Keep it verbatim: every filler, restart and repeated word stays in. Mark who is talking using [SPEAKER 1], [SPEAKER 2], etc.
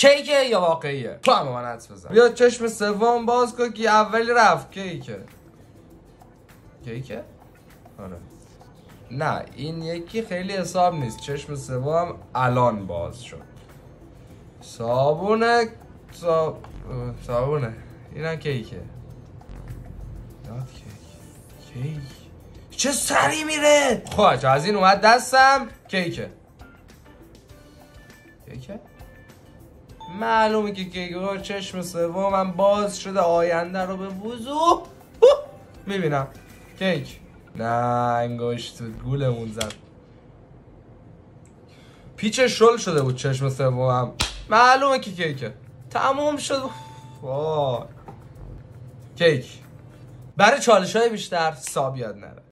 [SPEAKER 1] کیکه یا واقعیه؟ تو هم من حدس بزن. بیا چشم سوم باز کن که اولی رفت. کیکه کیکه؟ آره نه این یکی خیلی حساب نیست. چشم سوم الان باز شد. صابونه صاب... صابونه اینم کیکه. داد کیک کیک چه سری میره. خواهد از این اومد دستم. کیکه کیکه؟ معلومه که کیکه. چشم سومم باز شده آینده رو به وضوح میبینم. کیک نه انگشت تو گولمون زد. پیچ شل شده بود چشم سومم. معلومه که کیکه. تموم شد. وای کیک. برای چالش های بیشتر ساب یاد نره.